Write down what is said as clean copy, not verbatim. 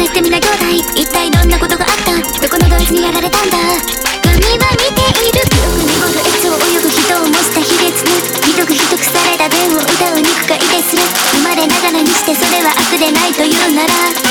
ってみな兄弟、一体どんなことがあった？どこのドイツにやられたんだ？神は見ている。よく濁る越を泳ぐ人を模した卑劣な、ひどくひどくされた弁を歌う肉塊でする。生まれながらにしてそれは悪でないというなら